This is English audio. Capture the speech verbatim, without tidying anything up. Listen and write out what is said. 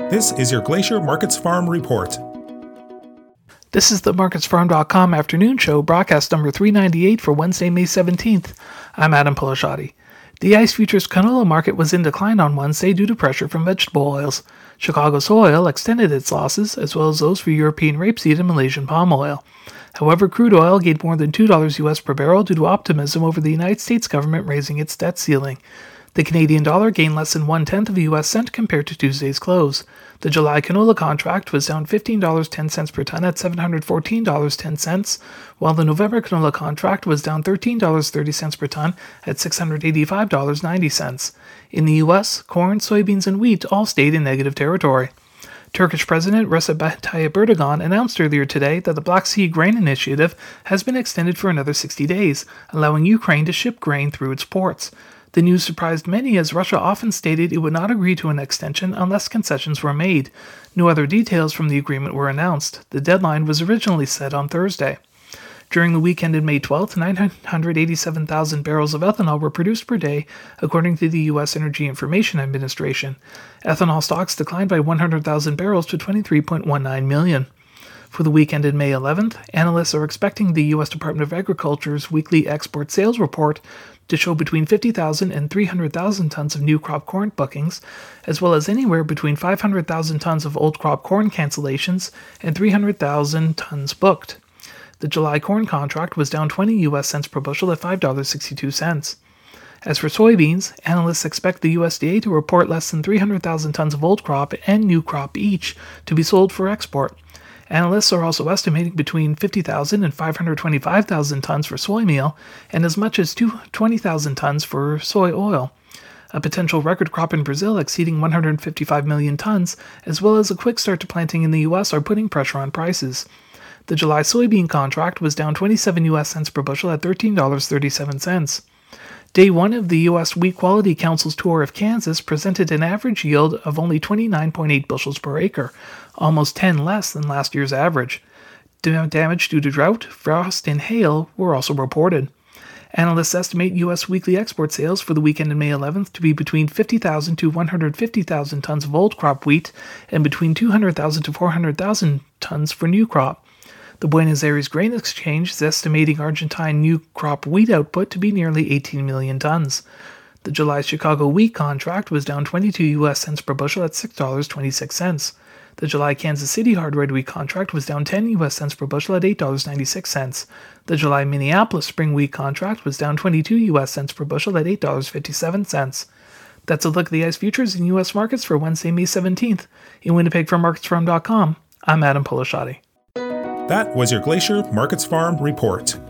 This is your Glacier Markets Farm Report. This is the markets farm dot com afternoon show, broadcast number three ninety-eight for Wednesday, May seventeenth. I'm Adam Polishati. The ICE futures canola market was in decline on Wednesday due to pressure from vegetable oils. Chicago soy oil extended its losses, as well as those for European rapeseed and Malaysian palm oil. However, crude oil gained more than two dollars U S per barrel due to optimism over the United States government raising its debt ceiling. The Canadian dollar gained less than one-tenth of a U S cent compared to Tuesday's close. The July canola contract was down fifteen dollars and ten cents per ton at seven hundred fourteen dollars and ten cents, while the November canola contract was down thirteen dollars and thirty cents per ton at six hundred eighty-five dollars and ninety cents. In the U S, corn, soybeans, and wheat all stayed in negative territory. Turkish President Recep Tayyip Erdogan announced earlier today that the Black Sea Grain Initiative has been extended for another sixty days, allowing Ukraine to ship grain through its ports. The news surprised many, as Russia often stated it would not agree to an extension unless concessions were made. No other details from the agreement were announced. The deadline was originally set on Thursday. During the week ended May twelfth, nine hundred eighty-seven thousand barrels of ethanol were produced per day, according to the U S Energy Information Administration. Ethanol stocks declined by one hundred thousand barrels to twenty-three point one nine million. For the week ended May eleventh, analysts are expecting the U S Department of Agriculture's weekly export sales report to show between fifty thousand and three hundred thousand tons of new crop corn bookings, as well as anywhere between five hundred thousand tons of old crop corn cancellations and three hundred thousand tons booked. The July corn contract was down twenty U S cents per bushel at five dollars and sixty-two cents. As for soybeans, analysts expect the U S D A to report less than three hundred thousand tons of old crop and new crop each to be sold for export. Analysts are also estimating between fifty thousand and five hundred twenty-five thousand tons for soy meal and as much as twenty thousand tons for soy oil. A potential record crop in Brazil exceeding one hundred fifty-five million tons, as well as a quick start to planting in the U S, are putting pressure on prices. The July soybean contract was down twenty-seven U S cents per bushel at thirteen dollars and thirty-seven cents. Day one of the U S Wheat Quality Council's tour of Kansas presented an average yield of only twenty-nine point eight bushels per acre, almost ten less than last year's average. Damage due to drought, frost, and hail were also reported. Analysts estimate U S weekly export sales for the weekend of May eleventh to be between fifty thousand to one hundred fifty thousand tons of old crop wheat and between two hundred thousand to four hundred thousand tons for new crop. The Buenos Aires Grain Exchange is estimating Argentine new crop wheat output to be nearly eighteen million tons. The July Chicago wheat contract was down twenty-two U S cents per bushel at six dollars and twenty-six cents. The July Kansas City hard red wheat contract was down ten U S cents per bushel at eight dollars and ninety-six cents. The July Minneapolis spring wheat contract was down twenty-two U S cents per bushel at eight dollars and fifty-seven cents. That's a look at the ICE futures in U S markets for Wednesday, May seventeenth. In Winnipeg from markets farm dot com, I'm Adam Polishati. That was your Glacier Markets Farm Report.